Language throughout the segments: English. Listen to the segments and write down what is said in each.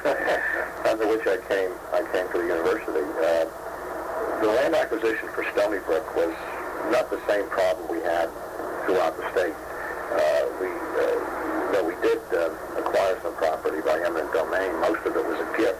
under which I came to the university. The land acquisition for Stony Brook was not the same problem we had throughout the state. Though we did acquire some property by eminent domain, most of it was a gift,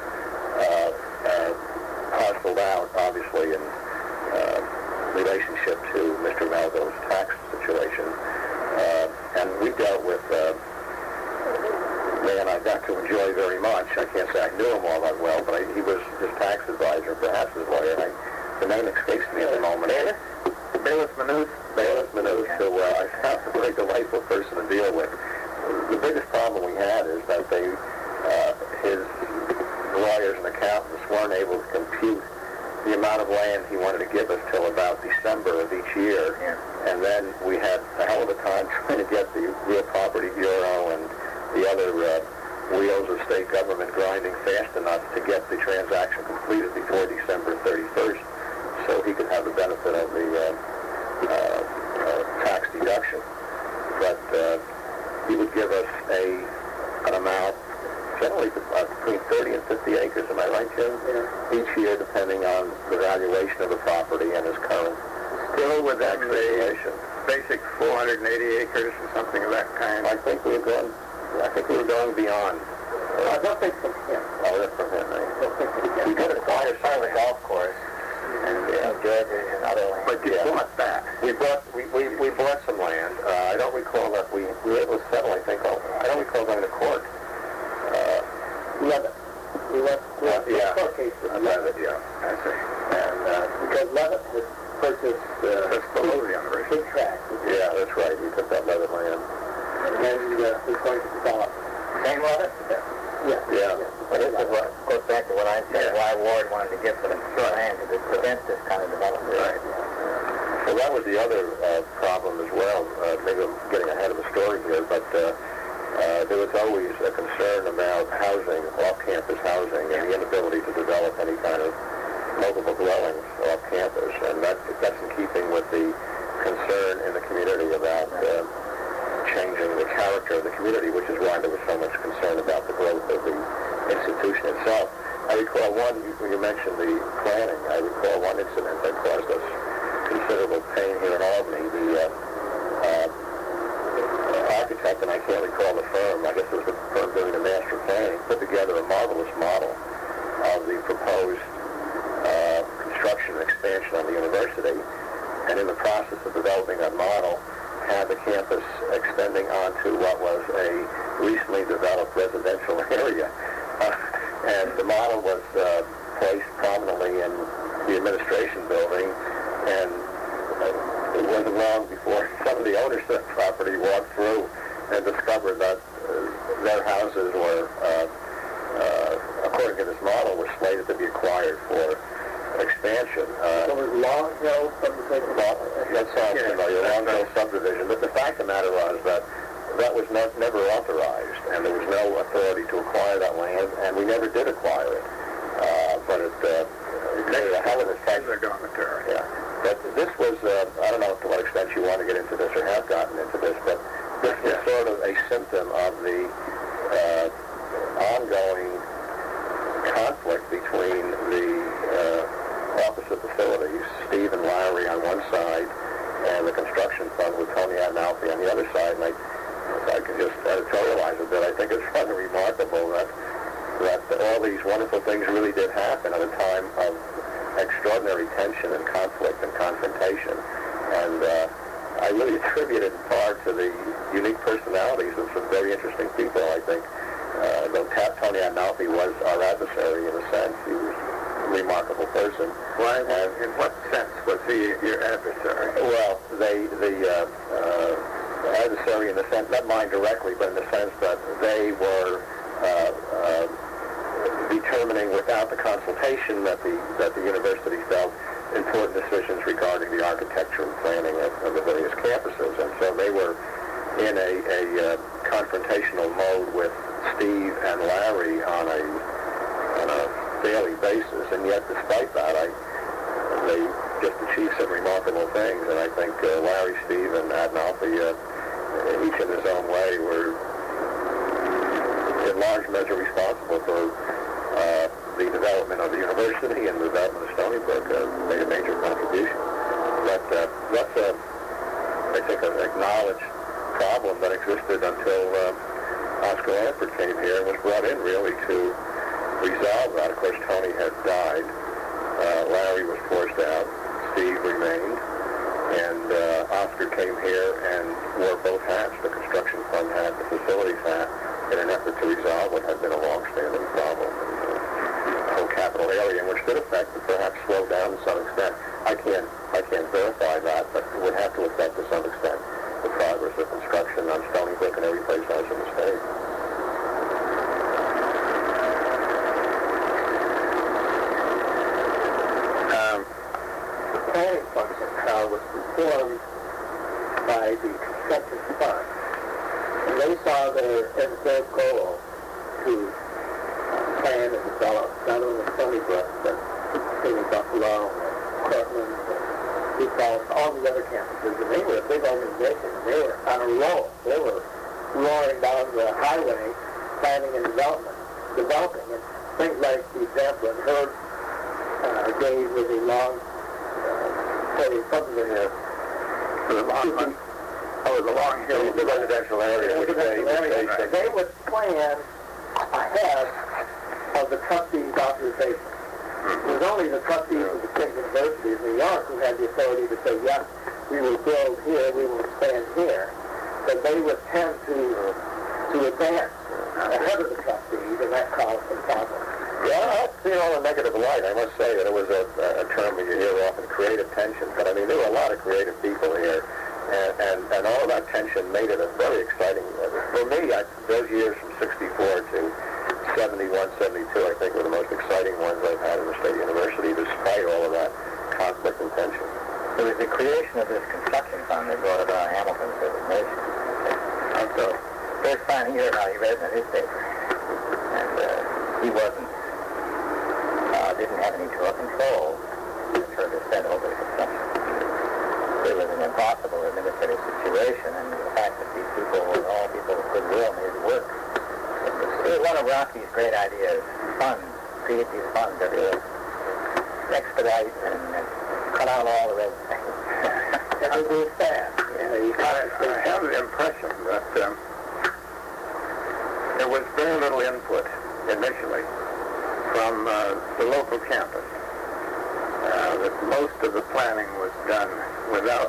parceled out, obviously, in relationship to Mr. Melville's tax situation. And we dealt with a man I got to enjoy very much. I can't say I knew him all that well, but he was his tax advisor, perhaps his lawyer. The name escapes me at the moment. Bailiff Maynooth, who I found a very delightful person to deal with. The biggest problem we had is that his lawyers and accountants weren't able to compute the amount of land he wanted to give us till about December of each year. Yeah. And then we had a hell of a time trying to get the Real Property Bureau and the other wheels of state government grinding fast enough to get the transaction completed before December 31st so he could have the benefit of the tax deduction. But he would give us an amount, generally between 30 and 50 acres, am I right, Jim? Yeah. Each year, depending on the valuation of the property and his current. Still within the basic 480 acres or something of that kind. I think we were going beyond. I don't think from him. Oh, that's from him, right? We did acquire some of the golf course and Georgia and other land. But you bought that. We bought some land. I don't recall that we were able to settle, I think. I don't recall going to court. Levitt. We went to court case with Levitt, yeah. I see. And because Levitt had purchased that's below the university. Big tract. Yeah, that's right. We took that Levitt land. And we're going to develop. Same Levitt? Yeah. But this is what goes back to what I said, why Ward wanted to give them land to prevent this kind of development. Right. So that was the other problem as well. Maybe I'm getting ahead of the story here, but there was always a concern about housing, off-campus housing, and the inability to develop any kind of multiple dwellings off-campus. And that's in keeping with the concern in the community about changing the character of the community, which is why there was so much concern about the growth of the institution itself. I recall when you mentioned the planning, I recall one incident that caused us considerable pain here in Albany. The architect, and I can't recall the firm, I guess it was the firm doing the master planning, put together a marvelous model of the proposed construction and expansion of the university, and in the process of developing that model, had the campus extending onto what was a recently developed residential area. And the model was placed prominently in the administration building, and it wasn't long before some of the owners of the property walked through and discovered that their houses were, according to this model, were slated to be acquired for expansion. It was Long Hill subdivision. That sounds familiar, Long Hill subdivision. But the fact of the matter was that was never authorized, and there was no authority to acquire that land, and we never did acquire it. But it created a hell of a tax dormitory. Yeah. But this was, I don't know to what extent you want to get into this or have gotten into this, but this was sort of a symptom of the ongoing conflict between the Office of Facilities, Steve and Larry on one side, and the construction fund with Tony Adnalfi on the other side. And I can just editorialize a bit. I think it's rather remarkable that all these wonderful things really did happen at a time of extraordinary tension and conflict and confrontation. And I really attribute it in part to the unique personalities of some very interesting people. I think though Tony Adnalfi was our adversary in a sense, he was a remarkable person. Why? In what sense was he your adversary? Well, the adversary in the sense, not mine directly, but in the sense that they were determining without the consultation that the university felt important decisions regarding the architecture and planning of the various campuses. And so they were in a confrontational mode with Steve and Larry on a daily basis, and yet despite that, they just achieved some remarkable things. And I think Larry, Steve, and Adnalfi, each in his own way, were in large measure responsible for the development of the university and the development of Stony Brook, made a major contribution. But that's, I think, an acknowledged problem that existed until Oscar Lanford came here and was brought in really to resolve that. Of course, Tony had died. Larry was forced out. Steve remained. And Oscar came here and wore both hats, the construction fund hat, the facilities hat, in an effort to resolve what had been a long-standing problem in the whole capital area, which did affect and perhaps slow down to some extent. I can't verify that, but it would have to affect to some extent the progress of construction on Stony Brook and every place else in the state. The planning function, Carl, was performed by the construction fund. And they saw their goal to plan and develop not only Stony Brook, but Stony Buffalo and Cortland and Sioux Falls, all the other campuses. And they were a big organization. They were on a roll. They were roaring down the highway, planning and developing. And things like the example in Herb gave with the long, something in there. The long hill, the residential area. They would plan ahead of the trustees' authorization. It was only the trustees of the State University of New York who had the authority to say, yes, we will build here, we will expand here. But they would tend to advance ahead of the trustees, and that caused some problems. Yeah, I've seen all the negative light. I must say that it was a term that you hear often, creative tension. But I mean, there were a lot of creative people here. And all of that tension made it a very exciting. For me, those years from 64 to 71, 72, I think were the most exciting ones I've had in the State University, despite all of that conflict and tension. It was the creation of this construction fund that brought about Hamilton's resignation. So, first time he heard how he read in the newspaper. And he didn't have any control for the Senate over the construction. It was an impossible administrative situation, and the fact that these people were all people of goodwill made it work. It was one of Rocky's great ideas, create these funds that would expedite and cut out all the red tape. And it was fast. I have the impression that there was very little input initially from the local campus. That most of the planning was done without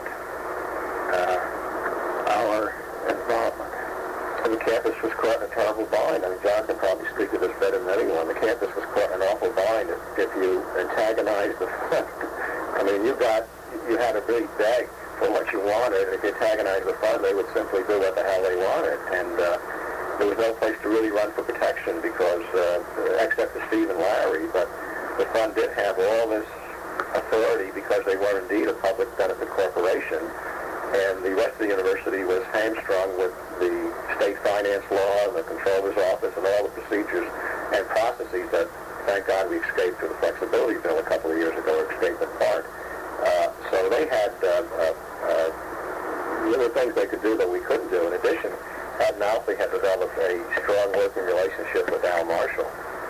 our involvement. And the campus was caught in a terrible bind. I mean, John can probably speak to this better than anyone. The campus was caught in an awful bind if you antagonized the fund. I mean, you had a big bag for what you wanted, and if you antagonized the fund, they would simply do what the hell they wanted. And there was no place to really run for protection because, except for Steve and Larry, but the fund did have all this authority because they were indeed a public benefit corporation, and the rest of the university was hamstrung with the state finance law and the controller's office and all the procedures and processes that, thank God, we escaped through the flexibility bill a couple of years ago, or escaped in part. So they had there were things they could do that we couldn't do. In addition, Malfi had developed a strong working relationship with Al Marshall.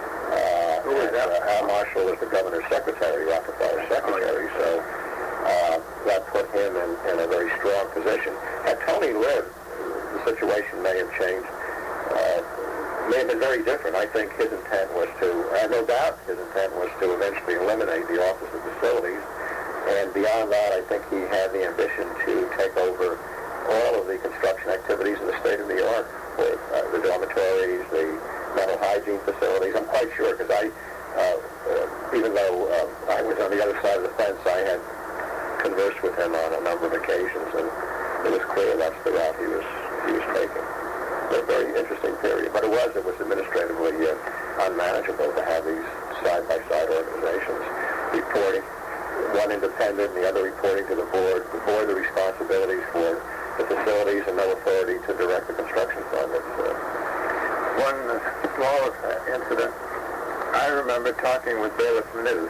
Al Marshall was the governor's secretary, Rockefeller's secretary, so that put him in a very strong position. Had Tony lived, the situation may have changed, may have been very different. I think his intent was I have no doubt his intent was to eventually eliminate the Office of Facilities, and beyond that, I think he had the ambition to take over all of the construction activities in the state of New York, with the dormitories, the mental hygiene facilities. I'm quite sure, because even though I was on the other side of the fence, I had conversed with him on a number of occasions, and it was clear that's the route he was taking. A very interesting period, but it was administratively unmanageable to have these side-by-side organizations reporting, one independent and the other reporting to the board the responsibilities for the facilities and no authority to direct the construction fund. One small incident, I remember talking with Bailiff News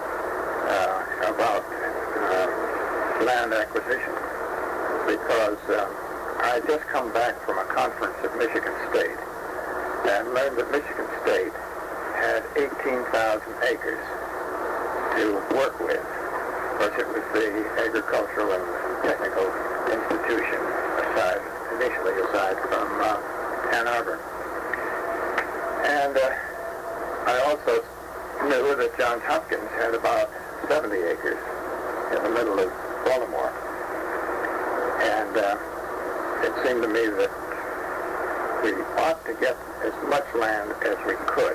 about land acquisition, because I had just come back from a conference at Michigan State, and learned that Michigan State had 18,000 acres to work with. Of course, it was the agricultural and technical institution initially aside from Ann Arbor. And I also knew that Johns Hopkins had about 70 acres in the middle of Baltimore. And it seemed to me that we ought to get as much land as we could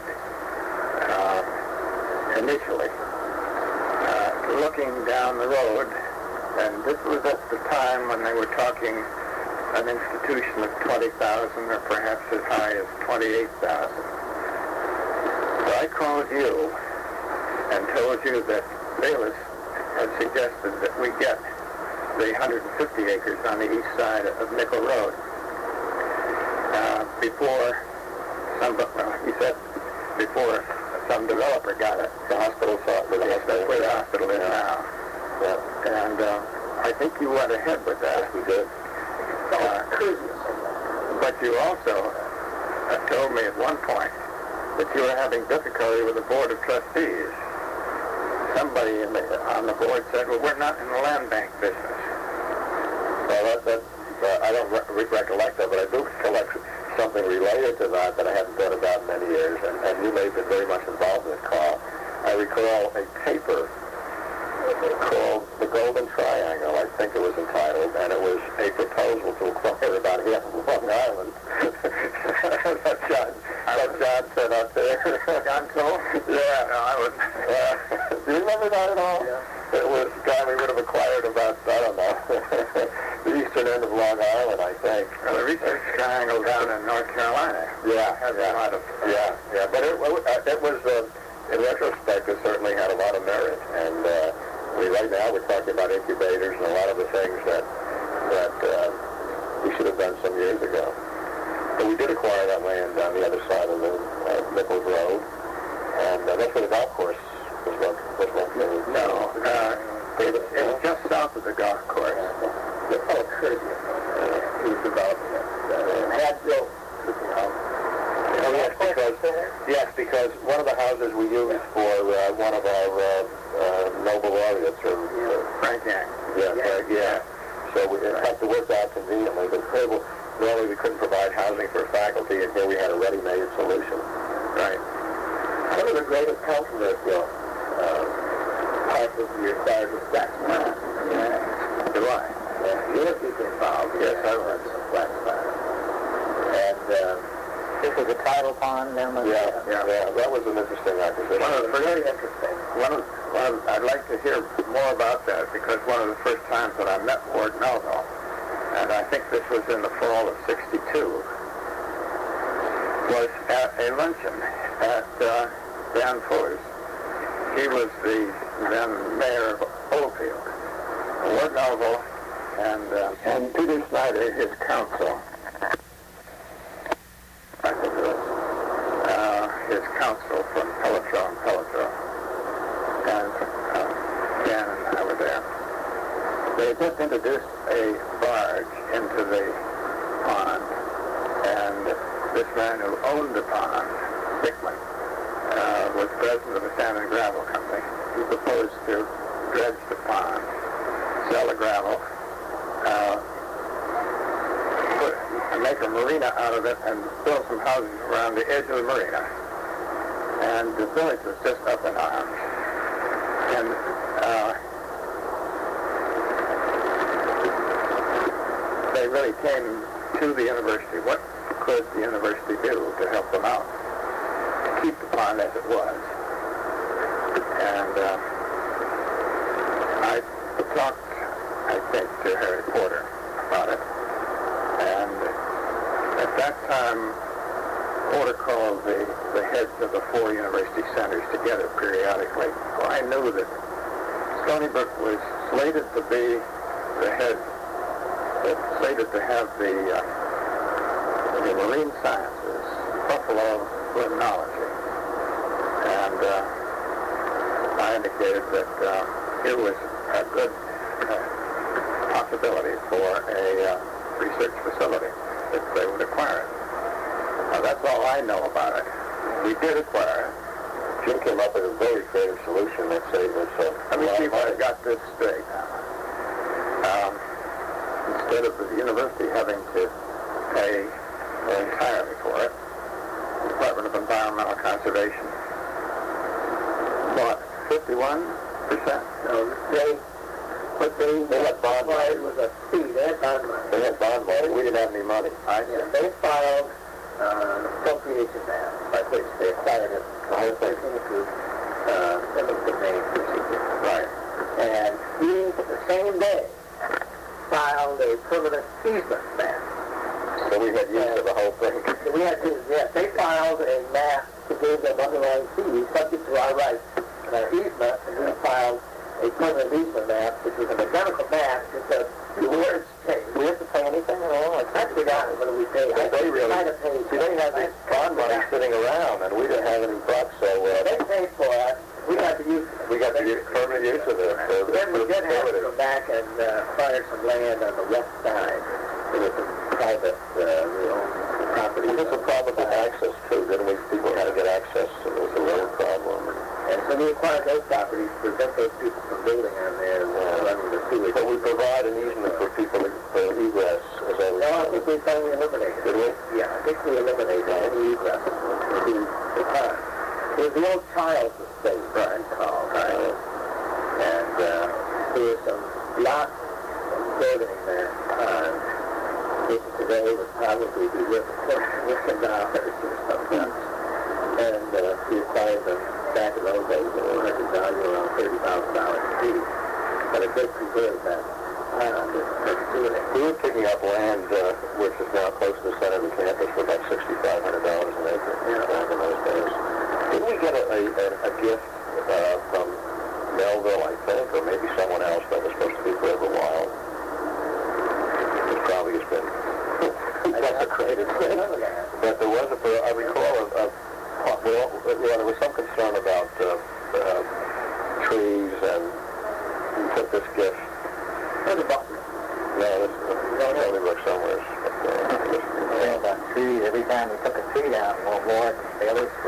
initially. Looking down the road, and this was at the time when they were talking an institution of 20,000 or perhaps as high as 28,000. So I called you and told you that Bayless had suggested that we get the 150 acres on the east side of Nickel Road before some developer got it. The hospital saw it. That's where the hospital is now. Yeah. And I think you went ahead with that. We did. But you also told me at one point that you were having difficulty with the Board of Trustees. Somebody on the board said, well, we're not in the land bank business. Well, I don't recollect that, but I do recollect something related to that I hadn't thought about in many years, and you may have been very much involved in it, Carl. I recall a paper called The Golden Triangle, I think it was entitled, and it was a proposal to acquire about half of Long Island. That John said out there. John Cole? Yeah, no, I wouldn't. Do you remember that at all? Yeah. It was, God, we would have acquired about, I don't know, the eastern end of Long Island, I think. Well, the Research Triangle down in North Carolina. Yeah, has a lot of... Yeah. But it was, in retrospect, it certainly had a lot of merit. And right now we're talking about incubators and a lot of the things that we should have done some years ago. But we did acquire that land on the other side of the Nichols Road, and that's where the golf course was located. No, it was just south of the golf course. The fellow Curtius, he was developing it, and had built, because one of the houses we used for one of our Nobel laureates, Frank Yang. Yeah. So we had to work out conveniently, but normally we couldn't provide housing for faculty, and here we had a ready-made solution. Right. One of the greatest controversial parcels we acquired was Black's Farm. Yeah. Do I? You were deeply involved. Yes, I was. Black's Farm. And this was a tidal pond then? Yeah. That was an interesting acquisition. Very interesting. I'd like to hear more about that, because one of the first times that I met Ward Melville, and I think this was in the fall of '62, was at a luncheon at Dan Fuller's. He was the then mayor of Oldfield. Ward Melville and Peter Snyder, his counsel, I think it was, his counsel from Pelletreau and Pelletreau, and Dan and I were there. They had just introduced a barge into the pond, and this man who owned the pond, Dickman, was president of the Sand and Gravel Company. He proposed to dredge the pond, sell the gravel, make a marina out of it, and build some houses around the edge of the marina. And the village was just up in arms. And they really came to the university. What could the university do to help them out? To keep the pond as it was. And I talked, I think, to Harry Porter about it. And at that time, Porter called the heads of the 4 university centers together periodically. Well, I knew that Stony Brook was slated to be the head, slated to have the marine sciences, Buffalo limnology. And I indicated that it was a good possibility for a research facility if they would acquire it. That's all I know about it. We did acquire it. Jim came up with a very creative solution that saved us. Let me see if I got this straight. Instead of the university having to pay entirely for it, the Department of Environmental Conservation bought 51%. They had bond money. It was a fee. They had bond money. They had bond money. We didn't have any money. They filed an appropriation map by which they acquired it. The whole thing into eminent domain procedure. Right. And he, the same day, filed a permanent easement map. So we had use of the whole thing. We had to, yes. They filed a map to give them underlying fees subject to our rights and our easement, and we filed a permanent easement map, which was an identical map, just that the words changed. We have to pay anything at all? I can't figure out whether we pay. They really, see, they had this bond money sitting around, and we didn't have any bucks, so they paid for it. We got to use it. We got to use permanent use of it. Then we did have to go back and acquire some land on the west side. It was some private, property. There was a problem with access, too, didn't we? People had to get access, and it was a real problem. And so we acquired those properties to prevent those people from building on there and running the sewage. But we provide an easement for people for egress, as I was. No, I think we finally eliminated. Did we? Yeah, I think we eliminated any egress to the pond. It was the old child's estate, Brian called, right? And there was some lots of building there, which today would probably be worth $1 million or something. And we acquired them back in those days at a market value around $30,000 a piece. But it did preserve that pond in perpetuity. We were picking up land, which is now close to the center of the campus, for about $6,500 an acre back in those days. Didn't we get a gift from Melville, I think, or maybe someone else that was supposed to be Forever Wild? It probably has been desecrated. But there was I recall there was some concern about trees, and we took this gift. Where's the button? No, this is work somewhere. About trees, every time we took a tree down, Ward, the others was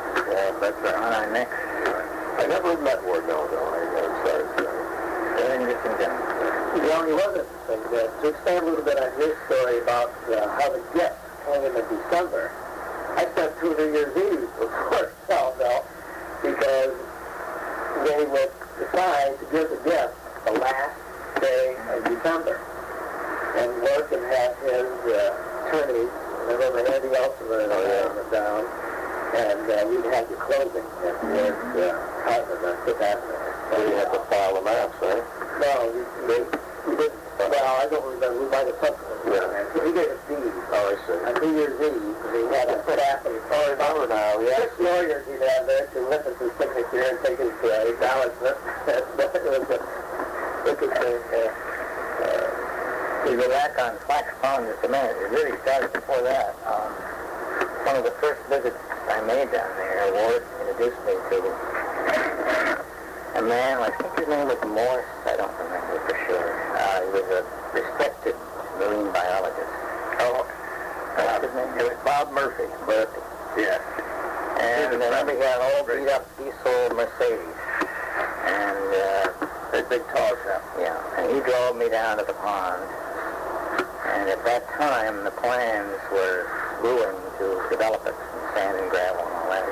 on our necks. I never met Ward Melville. I'm sorry. Very interesting gentleman. John, he was interesting. To expand a little bit on his story about how the gift came in December, I spent 2 New Year's Eve before Melville because they would decide to give the gift the last day of December. And Ward can have his attorneys, remember Andy Elseman down, and we'd have the closing at Ward's house on Fifth Avenue. So we had to file the maps, right? No, we didn't. Well, I don't remember. We might have subsequently done that. He gave us deeds. Oh, I see. On New Year's Eve, he had a Fifth Avenue. Oh, I remember now, yeah. 6 lawyers he'd have there to witness his signature and take his acknowledgement. It was interesting. We go back on Flax Pond just a minute. It really started before that. One of the first visits I made down there, Ward introduced me to a man, I think his name was Morse, I don't remember for sure. He was a respected marine biologist. Oh, what's his name? It was Bob Murphy. Murphy. Yes. And then we had an old beat-up diesel Mercedes. And a big tall shop. Yeah. And he drove me down to the pond. And at that time, the plans were brewing to develop it, sand and gravel and all that.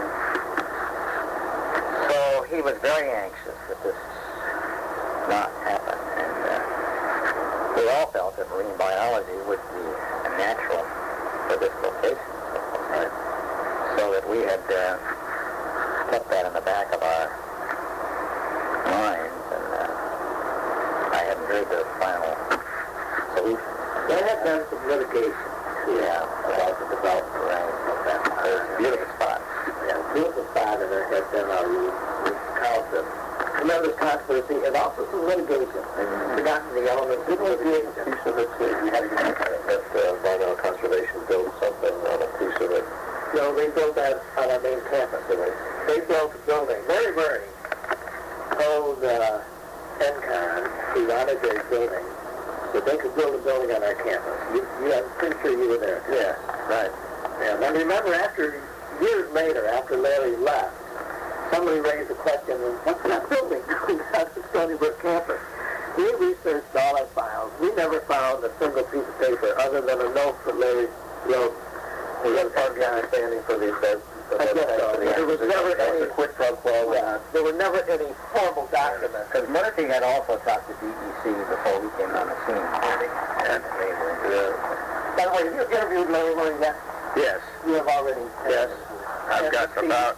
So he was very anxious that this not happen. And we all felt that marine biology would be a natural for this location. Right? So that we had kept that in the back of our minds. And I hadn't heard the final solution. There had been some litigation, about the development around that. Beautiful spot. Yeah, beautiful spot, and there had been a tremendous controversy, and also some litigation. Forgotten the elements. Didn't we create a piece of it? We had that environmental conservation built something on a piece of it. No, they built that on our main campus. They built a building. Mary Murray told NCON, who wanted their building, that they could build a building on our campus. I'm pretty sure you were there. Yes, right. And remember, years later, after Larry left, somebody raised the question, what's that building doing at the Stony Brook campus? We researched all our files. We never found a single piece of paper other than a note that Larry wrote. He was part guy standing for the event. There was never any quid pro quo. There were never any formal documents. Because Murphy had also talked to DEC before he came on the scene. By the way, have you interviewed Larry Murray yet? Yes. You have already? Yes. I've got about...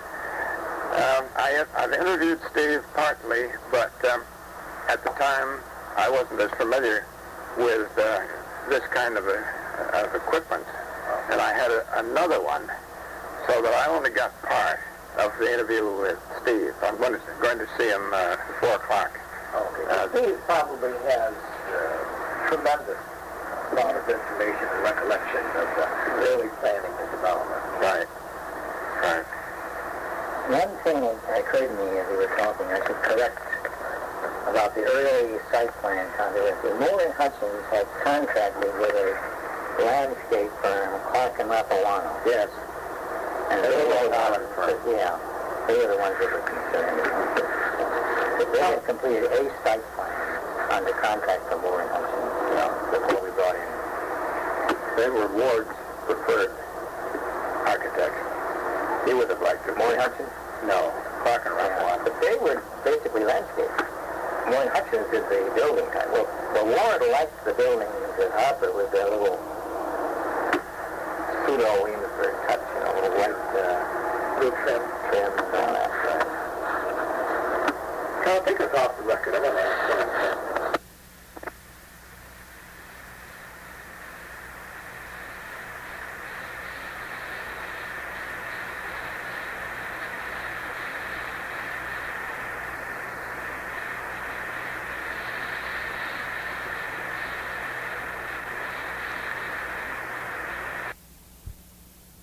I've interviewed Steve partly, but at the time I wasn't as familiar with this kind of equipment, and I had another one, so that I only got part of the interview with Steve. I'm going to see him at 4 o'clock. Okay. Steve probably has tremendous amount of information and recollection of early planning and development. Right. Right. One thing that occurred to me as we were talking, I should correct about the early site plan controversy. Moore and Hutchins had contracted with a landscape firm, Clark and Rapalano. Yes. And they were the ones that were concerned. They had completed a site plan under contract for Moore and Hutchins before we brought in. They were Ward's preferred architects. He would have liked it. Moore and Hutchins? No, Clark and Rapalano. But they were basically landscape. Moore and Hutchins did the building. Well, Ward liked the buildings at Harper with their little pseudo